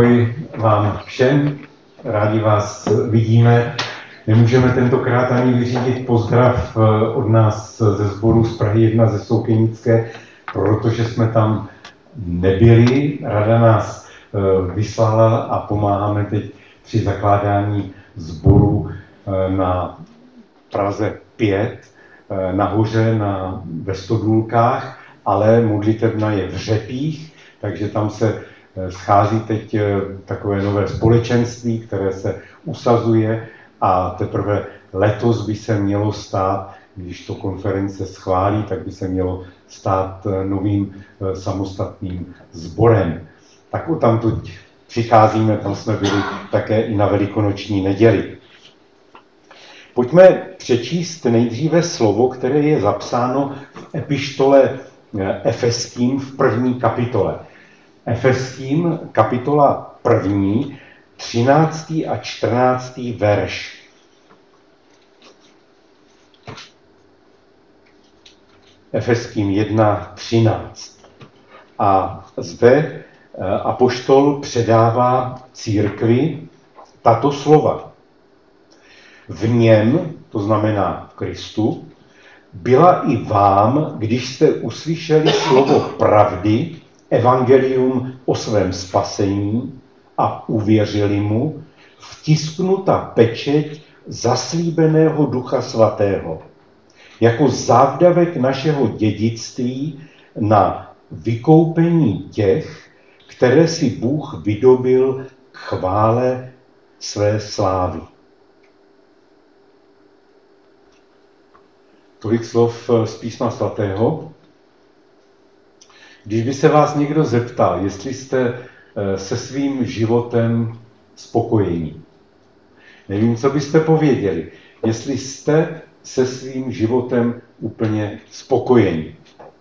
Pokoj vám všem, rádi vás vidíme. Nemůžeme tentokrát ani vyřídit pozdrav od nás ze sboru z Prahy 1 ze Soukenické, protože jsme tam nebyli. Rada nás vyslala a pomáháme teď při zakládání sboru na Praze 5, nahoře ve Stodůlkách, ale modlitebna je v Řepích, takže tam se schází teď takové nové společenství, které se usazuje a teprve letos by se mělo stát, když to konference schválí, tak by se mělo stát novým samostatným sborem. Tak odtamtud přicházíme, tam jsme byli také i na Velikonoční neděli. Pojďme přečíst nejdříve slovo, které je zapsáno v epištole Efeským v 1. kapitole. Efeským, kapitola 1, 13. a 14. verš. Efeským 1:13. A zde apoštol předává církvi tato slova. V něm, to znamená v Kristu, byla i vám, když jste uslyšeli slovo pravdy, evangelium o svém spasení a uvěřili mu, vtisknuta pečeť zaslíbeného Ducha Svatého, jako závdavek našeho dědictví na vykoupení těch, které si Bůh vydobil k chvále své slávy. Tolik slov z Písma svatého. Když by se vás někdo zeptal, jestli jste se svým životem spokojení, nevím, co byste pověděli, jestli jste se svým životem úplně spokojení.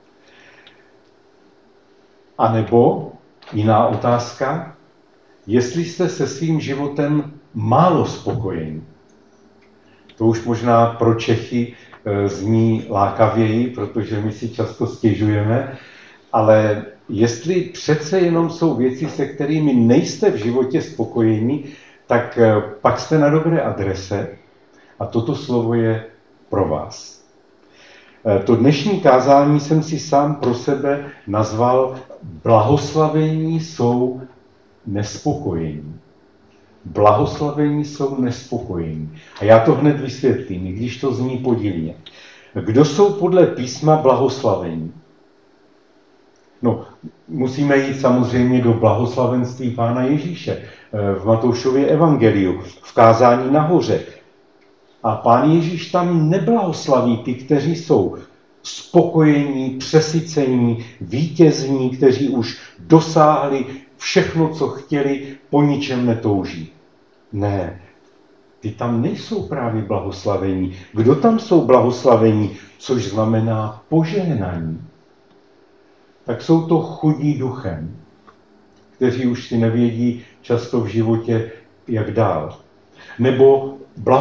A nebo jiná otázka, jestli jste se svým životem málo spokojení. To už možná pro Čechy zní lákavěji, protože my si často stěžujeme, ale jestli přece jenom jsou věci, se kterými nejste v životě spokojení, tak pak jste na dobré adrese a toto slovo je pro vás. To dnešní kázání jsem si sám pro sebe nazval Blahoslavení jsou nespokojení. Blahoslavení jsou nespokojení. A já to hned vysvětlím, i když to zní podivně. Kdo jsou podle písma blahoslavení? No, musíme jít samozřejmě do blahoslavenství Pána Ježíše v Matoušově evangeliu, v kázání nahoře. A Pán Ježíš tam neblahoslaví ty, kteří jsou spokojení, přesycení, vítězní, kteří už dosáhli všechno, co chtěli, po ničem netouží. Ne, ty tam nejsou právě blahoslavení. Kdo tam jsou blahoslavení, což znamená požehnaní? Tak jsou to chudí duchem, kteří už si nevědí často v životě, jak dál. Nebo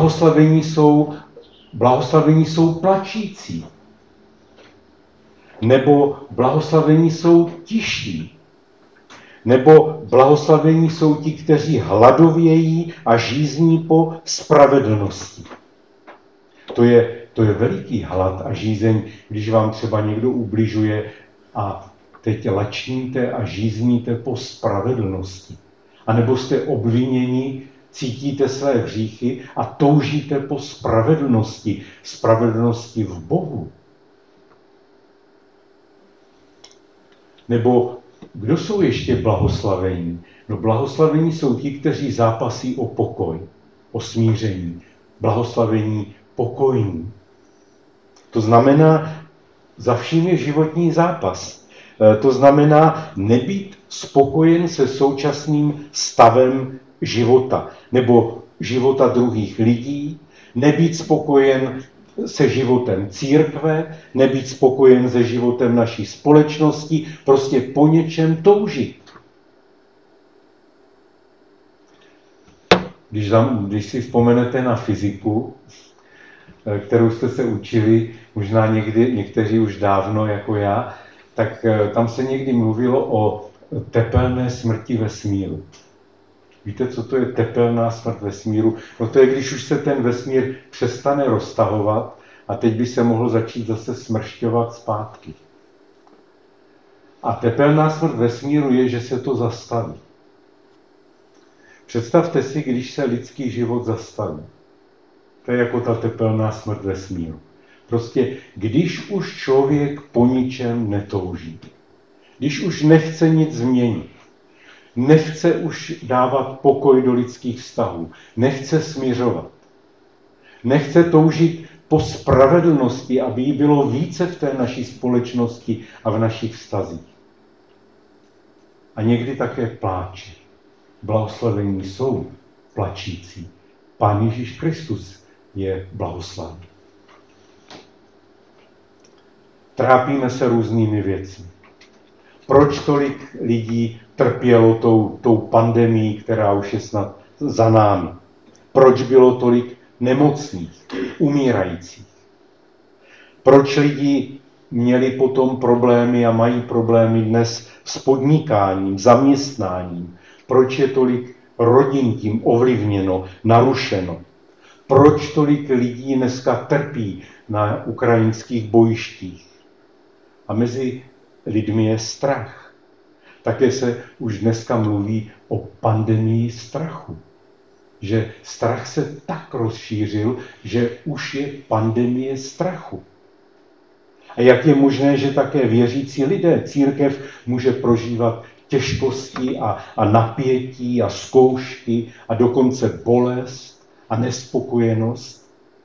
blahoslavení jsou plačící. Nebo blahoslavení jsou tiší. Nebo blahoslavení jsou ti, kteří hladovějí a žízní po spravedlnosti. To je veliký hlad a žízeň, když vám třeba někdo ubližuje a teď lačníte a žízníte po spravedlnosti. A nebo jste obviněni, cítíte své hříchy a toužíte po spravedlnosti. Spravedlnosti v Bohu. Nebo kdo jsou ještě blahoslavení? No blahoslavení jsou ti, kteří zápasí o pokoj, o smíření. Blahoslavení pokojní. To znamená, za vším je životní zápas. To znamená nebýt spokojen se současným stavem života nebo života druhých lidí, nebýt spokojen se životem církve, nebýt spokojen se životem naší společnosti, prostě po něčem toužit. Když si vzpomenete na fyziku, kterou jste se učili, možná někteří už dávno jako já, tak tam se někdy mluvilo o tepelné smrti vesmíru. Víte, co to je tepelná smrt vesmíru? No to je, když už se ten vesmír přestane roztahovat a teď by se mohl začít zase smršťovat zpátky. A tepelná smrt vesmíru je, že se to zastaví. Představte si, když se lidský život zastaví. To je jako ta tepelná smrt vesmíru. Prostě, když už člověk po ničem netouží, když už nechce nic změnit, nechce už dávat pokoj do lidských vztahů, nechce smiřovat, nechce toužit po spravedlnosti, aby jí bylo více v té naší společnosti a v našich vztazích. A někdy také pláče. Blahoslavení jsou plačící. Pán Ježíš Kristus je blahoslavený. Trápíme se různými věcmi. Proč tolik lidí trpělo tou pandemií, která už je snad za námi? Proč bylo tolik nemocných, umírajících? Proč lidi měli potom problémy a mají problémy dnes s podnikáním, zaměstnáním? Proč je tolik rodin tím ovlivněno, narušeno? Proč tolik lidí dneska trpí na ukrajinských bojištích? A mezi lidmi je strach. Také se už dneska mluví o pandemii strachu. Že strach se tak rozšířil, že už je pandemie strachu. A jak je možné, že také věřící lidé, církev může prožívat těžkosti a napětí a zkoušky a dokonce bolest a nespokojenost?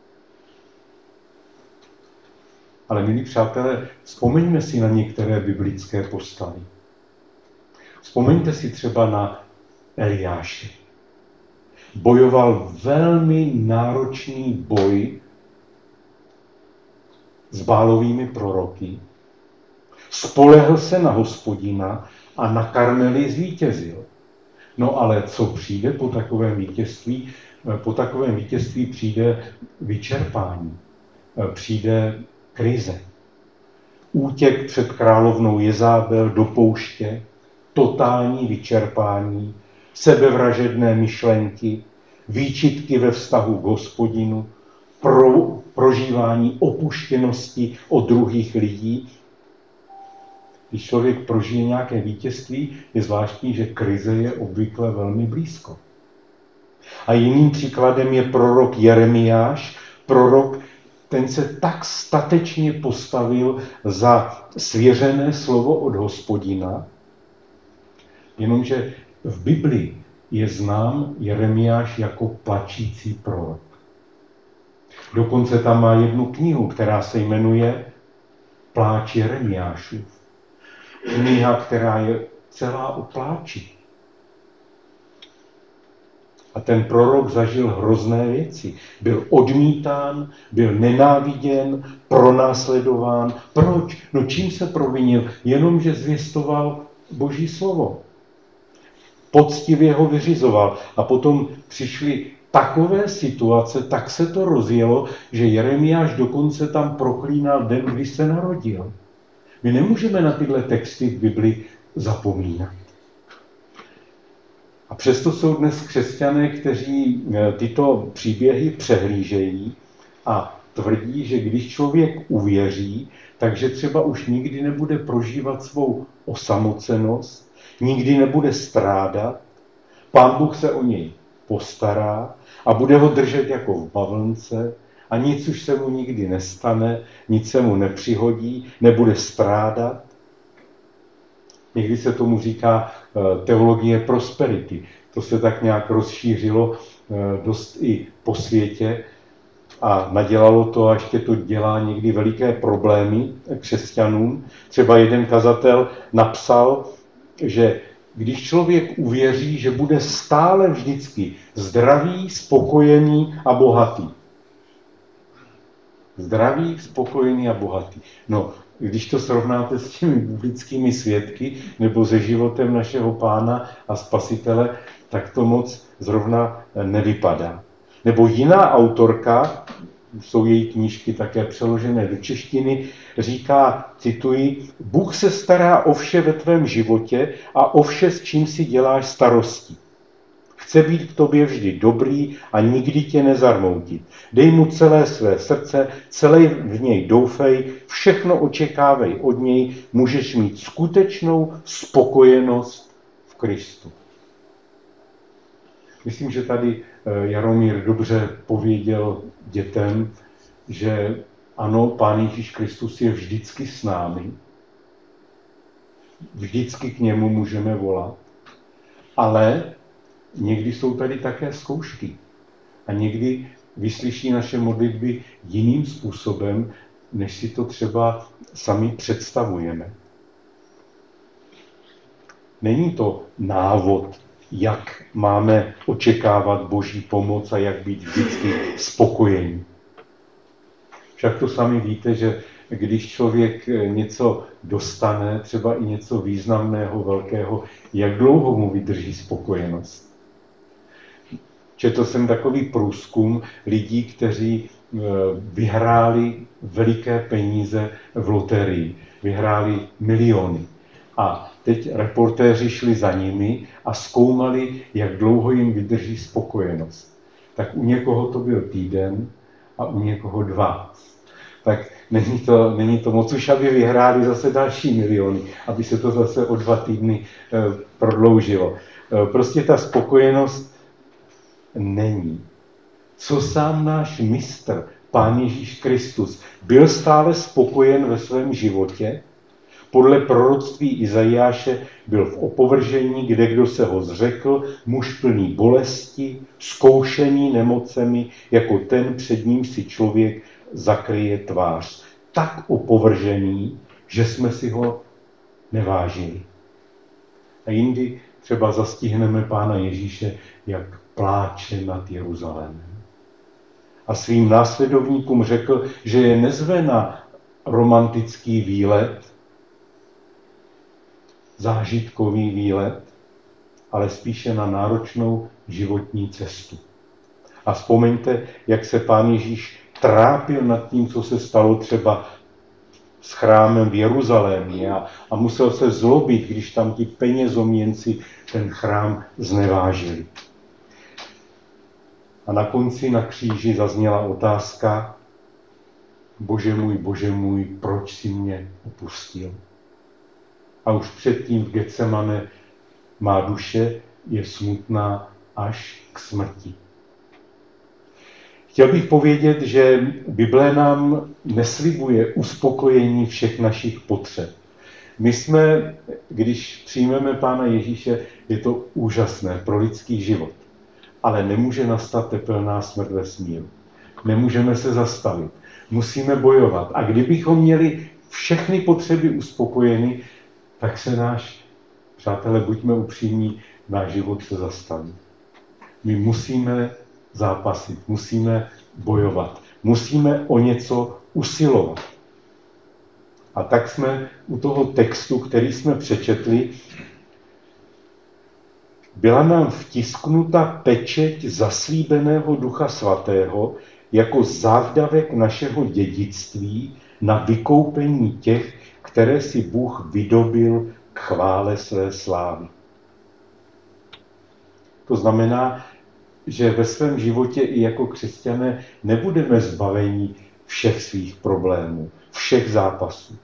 Ale milí přátelé, vzpomeňme si na některé biblické postavy. Vzpomeňte si třeba na Eliáše. Bojoval velmi náročný boj s Bálovými proroky, spolehl se na Hospodina a na Karmeli zvítězil. No ale co přijde po takovém vítězství? Po takovém vítězství přijde vyčerpání, přijde krize. Útěk před královnou Jezábel do pouště, totální vyčerpání, sebevražedné myšlenky, výčitky ve vztahu k Hospodinu, prožívání opuštěnosti od druhých lidí. Když člověk prožije nějaké vítězství, je zvláštní, že krize je obvykle velmi blízko. A jiným příkladem je prorok Jeremiáš. Prorok, ten se tak statečně postavil za svěřené slovo od Hospodina, jenomže v Biblii je znám Jeremiáš jako plačící prorok. Dokonce tam má jednu knihu, která se jmenuje Pláč Jeremiášův. Kniha, která je celá o pláči. A ten prorok zažil hrozné věci. Byl odmítán, byl nenáviděn, pronásledován. Proč? No čím se provinil? Jenom, že zvěstoval Boží slovo. Poctivě ho vyřizoval. A potom přišly takové situace, tak se to rozjelo, že Jeremiáš dokonce tam proklínal den, kdy se narodil. My nemůžeme na tyhle texty v Bibli zapomínat. A přesto jsou dnes křesťané, kteří tyto příběhy přehlížejí a tvrdí, že když člověk uvěří, takže třeba už nikdy nebude prožívat svou osamocenost, nikdy nebude strádat, Pán Bůh se o něj postará a bude ho držet jako v bavlnce a nic už se mu nikdy nestane, nic se mu nepřihodí, nebude strádat. Někdy se tomu říká teologie prosperity. To se tak nějak rozšířilo dost i po světě a nadělalo to a ještě to dělá někdy veliké problémy křesťanům. Třeba jeden kazatel napsal, že když člověk uvěří, že bude stále vždycky zdravý, spokojený a bohatý. Zdravý, spokojený a bohatý. No, když to srovnáte s těmi biblickými svědky nebo se životem našeho Pána a Spasitele, tak to moc zrovna nevypadá. Nebo jiná autorka, jsou její knížky také přeložené do češtiny, říká, cituji, Bůh se stará o vše ve tvém životě a o vše, s čím si děláš starosti. Chce být k tobě vždy dobrý a nikdy tě nezarmoutit. Dej mu celé své srdce, celé v něj doufej, všechno očekávej od něj, můžeš mít skutečnou spokojenost v Kristu. Myslím, že tady Jaromír dobře pověděl dětem, že ano, Pán Ježíš Kristus je vždycky s námi. Vždycky k němu můžeme volat. Ale někdy jsou tady také zkoušky. A někdy vyslyší naše modlitby jiným způsobem, než si to třeba sami představujeme. Není to návod, jak máme očekávat Boží pomoc a jak být vždycky spokojení. Však to sami víte, že když člověk něco dostane, třeba i něco významného, velkého, jak dlouho mu vydrží spokojenost. Četl jsem takový průzkum lidí, kteří vyhráli veliké peníze v loterii. Vyhráli miliony. A teď reportéři šli za nimi a zkoumali, jak dlouho jim vydrží spokojenost. Tak u někoho to byl týden a u někoho 2. Tak není to moc už, aby vyhráli zase další miliony, aby se to zase o 2 týdny prodloužilo. Prostě ta spokojenost není. Co sám náš mistr, Pán Ježíš Kristus, byl stále spokojen ve svém životě? Podle proroctví Izajáše byl v opovržení, kde kdo se ho zřekl, muž plný bolesti, zkoušený nemocemi, jako ten, před ním si člověk zakryje tvář. Tak opovržený, že jsme si ho nevážili. A jindy třeba zastihneme Pána Ježíše, jak pláče nad Jeruzalémem. A svým následovníkům řekl, že je nezve na romantický výlet, zážitkový výlet, ale spíše na náročnou životní cestu. A vzpomeňte, jak se Pán Ježíš trápil nad tím, co se stalo třeba s chrámem v Jeruzalémě a musel se zlobit, když tam ti penězoměnci ten chrám znevážili. A na konci na kříži zazněla otázka: Bože můj, proč jsi mě opustil? A už předtím v Getsemane má duše je smutná až k smrti. Chtěl bych povědět, že Bible nám neslibuje uspokojení všech našich potřeb. My jsme, když přijmeme Pána Ježíše, je to úžasné pro lidský život. Ale nemůže nastat tepelná smrt ve smíru. Nemůžeme se zastavit. Musíme bojovat. A kdybychom měli všechny potřeby uspokojeny, tak se přátelé, buďme upřímní, náš život se zastaví. My musíme zápasit, musíme bojovat, musíme o něco usilovat. A tak jsme u toho textu, který jsme přečetli, byla nám vtisknuta pečeť zaslíbeného Ducha Svatého jako závdavek našeho dědictví na vykoupení těch, které si Bůh vydobil k chvále své slávy. To znamená, že ve svém životě i jako křesťané nebudeme zbaveni všech svých problémů, všech zápasů.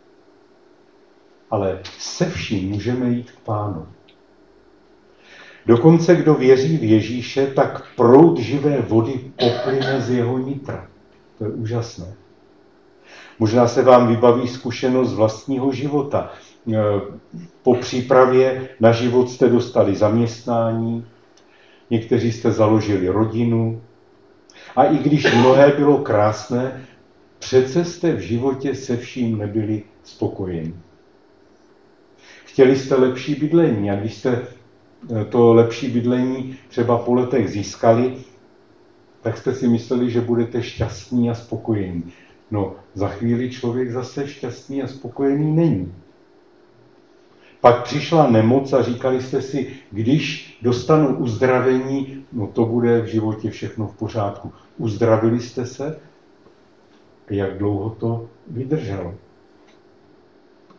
Ale se vším můžeme jít k Pánu. Dokonce, kdo věří v Ježíše, tak proud živé vody poplyne z jeho nitra. To je úžasné. Možná se vám vybaví zkušenost z vlastního života. Po přípravě na život jste dostali zaměstnání, někteří jste založili rodinu. A i když mnohé bylo krásné, přece jste v životě se vším nebyli spokojeni. Chtěli jste lepší bydlení a když jste to lepší bydlení třeba po letech získali, tak jste si mysleli, že budete šťastní a spokojení. No, za chvíli člověk zase šťastný a spokojený není. Pak přišla nemoc a říkali jste si, když dostanu uzdravení, no to bude v životě všechno v pořádku. Uzdravili jste se? Jak dlouho to vydrželo?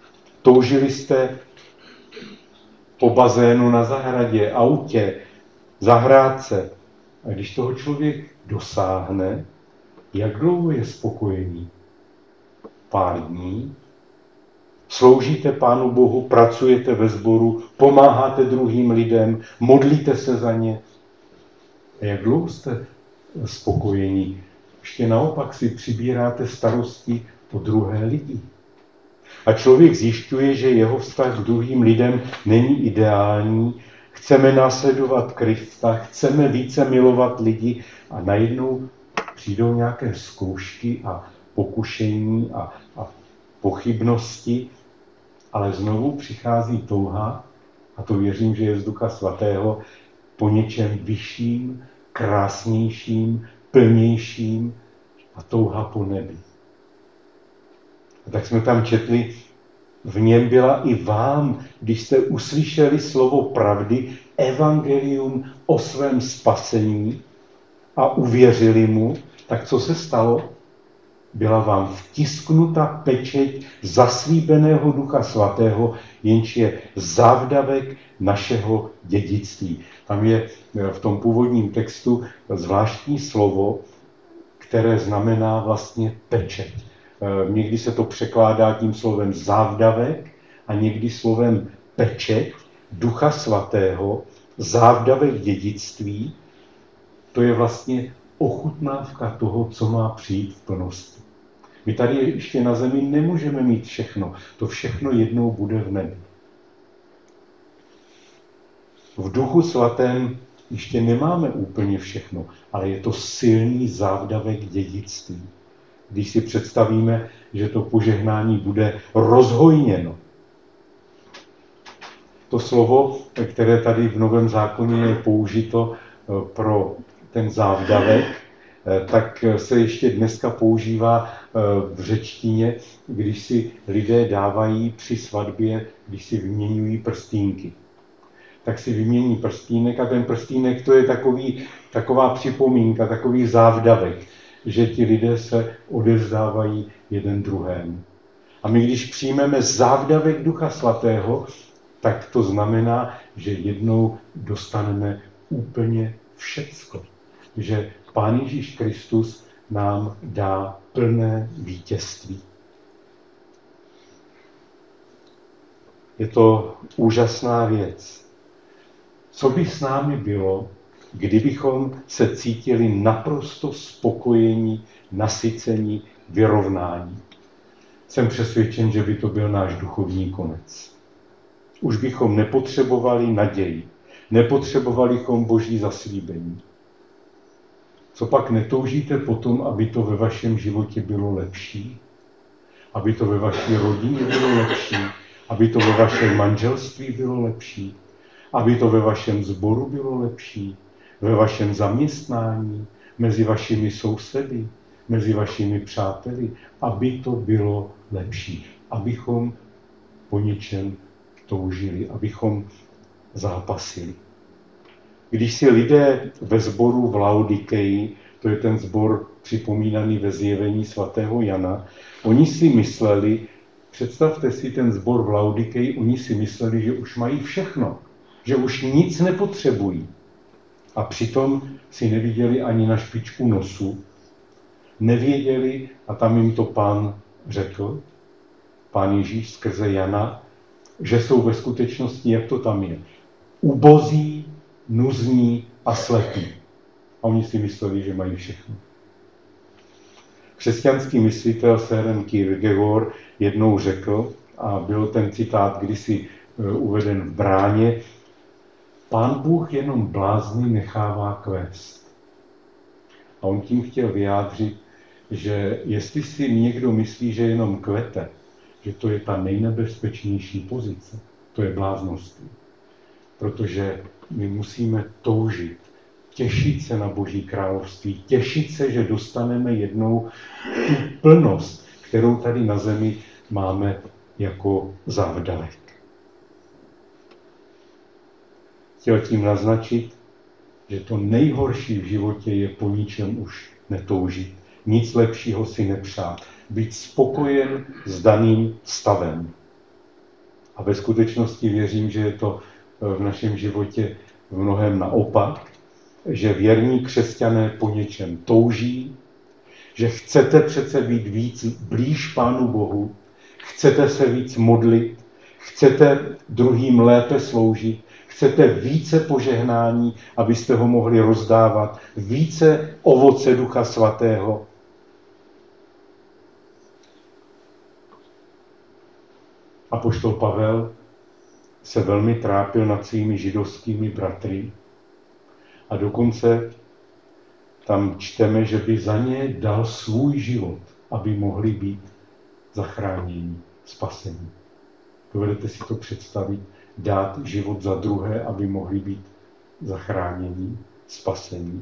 Toužili jste po bazénu na zahradě, autě, zahrát se. A když toho člověk dosáhne, jak dlouho je spokojený? Pár dní. Sloužíte Pánu Bohu, pracujete ve sboru, pomáháte druhým lidem, modlíte se za ně. A jak dlouho jste spokojení? Ještě naopak si přibíráte starosti o druhé lidi. A člověk zjišťuje, že jeho vztah k druhým lidem není ideální, chceme následovat Krista, chceme více milovat lidi a najednou přijdou nějaké zkoušky a pokušení a pochybnosti, ale znovu přichází touha, a to věřím, že je z Ducha Svatého, po něčem vyšším, krásnějším, plnějším a touha po nebi. A tak jsme tam četli, v něm byla i vám, když jste uslyšeli slovo pravdy, evangelium o svém spasení a uvěřili mu, tak co se stalo? Byla vám vtisknuta pečeť zaslíbeného Ducha Svatého, jenž je závdavek našeho dědictví. Tam je v tom původním textu zvláštní slovo, které znamená vlastně pečeť. Někdy se to překládá tím slovem závdavek a někdy slovem pečeť Ducha Svatého, závdavek dědictví. To je vlastně ochutnávka toho, co má přijít v plnosti. My tady ještě na zemi nemůžeme mít všechno. To všechno jednou bude v nebi. V Duchu Svatém ještě nemáme úplně všechno, ale je to silný závdavek dědictví. Když si představíme, že to požehnání bude rozhojněno. To slovo, které tady v Novém zákoně je použito pro ten závdavek, tak se ještě dneska používá v řečtině, když si lidé dávají při svatbě, když si vyměňují prstínky. Tak si vymění prstínek a ten prstínek to je taková připomínka, takový závdavek, že ti lidé se odevzdávají jeden druhému. A my když přijmeme závdavek Ducha Svatého, tak to znamená, že jednou dostaneme úplně všecko. Že Pán Ježíš Kristus nám dá plné vítězství. Je to úžasná věc. Co by s námi bylo, kdybychom se cítili naprosto spokojení, nasycení, vyrovnání? Jsem přesvědčen, že by to byl náš duchovní konec. Už bychom nepotřebovali naději, nepotřebovali bychom Boží zaslíbení. Co pak netoužíte potom, aby to ve vašem životě bylo lepší? Aby to ve vaší rodině bylo lepší? Aby to ve vašem manželství bylo lepší? Aby to ve vašem sboru bylo lepší? Ve vašem zaměstnání? Mezi vašimi sousedy? Mezi vašimi přáteli? Aby to bylo lepší. Abychom po něčem toužili, abychom zápasili. Když si lidé ve sboru v Laodikeji, to je ten sbor připomínaný ve zjevení svatého Jana, oni si mysleli, představte si ten sbor v Laodikeji, oni si mysleli, že už mají všechno, že už nic nepotřebují. A přitom si neviděli ani na špičku nosu, nevěděli a tam jim to Pán řekl, Pán Ježíš skrze Jana, že jsou ve skutečnosti, jak to tam je, ubozí, nuzní a slepí. A oni si mysleli, že mají všechno. Křesťanský myslitel Søren Kierkegaard jednou řekl, a byl ten citát kdysi uveden v Bráně, Pán Bůh jenom blázny nechává kvést. A on tím chtěl vyjádřit, že jestli si někdo myslí, že jenom kvete, že to je ta nejnebezpečnější pozice, to je bláznoství. Protože my musíme toužit, těšit se na Boží království, těšit se, že dostaneme jednou tu plnost, kterou tady na zemi máme jako závdavek. Chtěl tím naznačit, že to nejhorší v životě je po ničem už netoužit, nic lepšího si nepřát, být spokojen s daným stavem. A ve skutečnosti věřím, že je to v našem životě v mnohém naopak, že věrní křesťané po něčem touží, že chcete přece být víc blíž Pánu Bohu, chcete se víc modlit, chcete druhým lépe sloužit, chcete více požehnání, abyste ho mohli rozdávat, více ovoce Ducha Svatého. Apoštol Pavel se velmi trápil nad svými židovskými bratry a dokonce tam čteme, že by za ně dal svůj život, aby mohli být zachráněni, spaseni. Dovedete si to představit? Dát život za druhé, aby mohli být zachráněni, spaseni.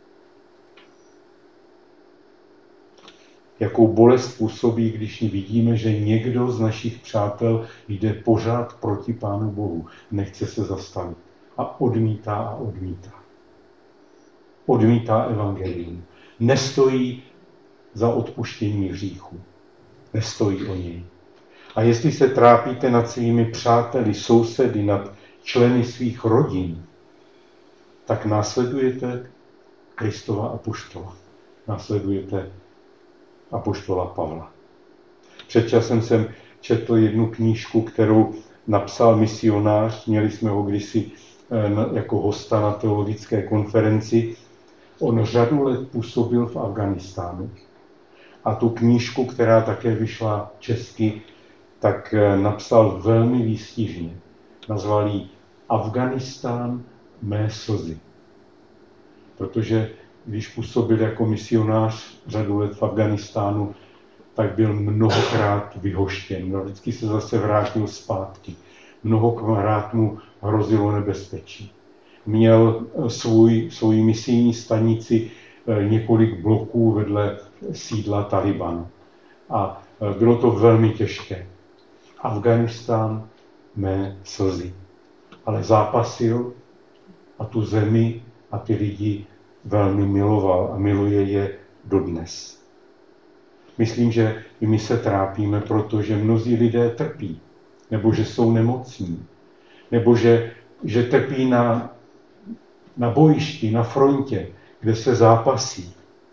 Jakou bolest působí, když vidíme, že někdo z našich přátel jde pořád proti Pánu Bohu, nechce se zastavit a odmítá a odmítá. Odmítá evangelium. Nestojí za odpuštění hříchu. Nestojí o něj. A jestli se trápíte nad svými přáteli, sousedy, nad členy svých rodin, tak následujete Kristova apoštola. Následujete apoštola Pavla. Před časem jsem četl jednu knížku, kterou napsal misionář. Měli jsme ho kdysi jako hosta na teologické konferenci. On řadu let působil v Afghánistánu. A tu knížku, která také vyšla česky, tak napsal velmi výstižně. Nazval ji Afghánistán mé slzy. Protože když působil jako misionář řadu let v Afghánistánu, tak byl mnohokrát vyhoštěn. No, vždycky se zase vrátil zpátky. Mnohokrát mu hrozilo nebezpečí. Měl svoji misijní stanici několik bloků vedle sídla Taliban. A bylo to velmi těžké. Afghánistán mé slzy. Ale zápasil a tu zemi a ty lidi velmi miloval a miluje je dodnes. Myslím, že i my se trápíme, protože mnozí lidé trpí, nebo že jsou nemocní, nebo že trpí na bojišti, na frontě, kde se zápasí.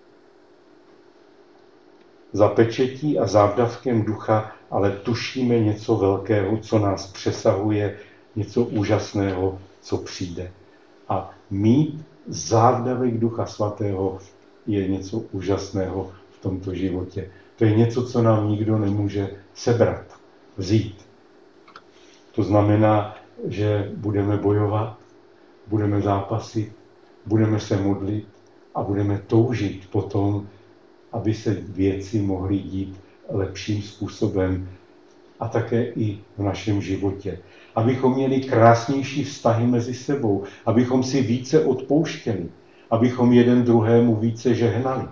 Za pečetí a závdavkem ducha ale tušíme něco velkého, co nás přesahuje, něco úžasného, co přijde. A mít závdavek Ducha Svatého je něco úžasného v tomto životě. To je něco, co nám nikdo nemůže sebrat, vzít. To znamená, že budeme bojovat, budeme zápasit, budeme se modlit a budeme toužit potom, aby se věci mohly dít lepším způsobem a také i v našem životě. Abychom měli krásnější vztahy mezi sebou, abychom si více odpouštěli, abychom jeden druhému více žehnali,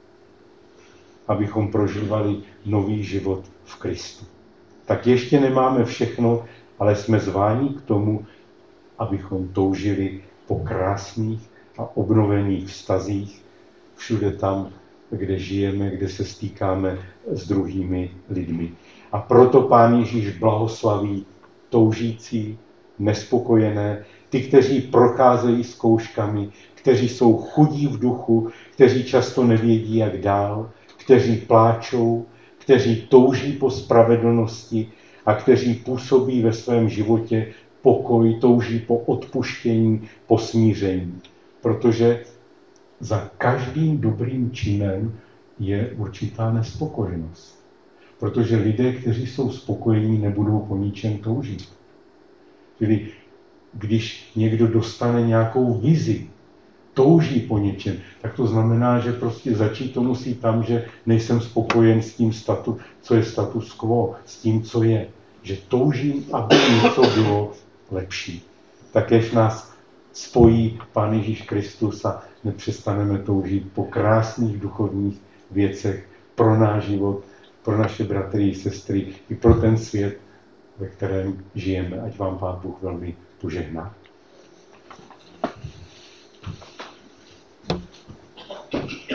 abychom prožívali nový život v Kristu. Tak ještě nemáme všechno, ale jsme zváni k tomu, abychom toužili po krásných a obnovených vztazích všude tam, kde žijeme, kde se stýkáme s druhými lidmi. A proto Pán Ježíš blahoslaví toužící, nespokojené, ty, kteří procházejí zkouškami, kteří jsou chudí v duchu, kteří často nevědí, jak dál, kteří pláčou, kteří touží po spravedlnosti a kteří působí ve svém životě pokoj, touží po odpuštění, po smíření. Protože za každým dobrým činem je určitá nespokojenost. Protože lidé, kteří jsou spokojení, nebudou po ničem toužit. Čili když někdo dostane nějakou vizi, touží po něčem, tak to znamená, že prostě začít to musí tam, že nejsem spokojen s tím, co je status quo, s tím, co je. Že toužím, aby něco bylo lepší. Takéž nás spojí Pán Ježíš Kristus a nepřestaneme toužit po krásných duchovních věcech pro náš život, pro naše bratry i sestry, i pro ten svět, ve kterém žijeme. Ať vám Pán Bůh velmi požehná.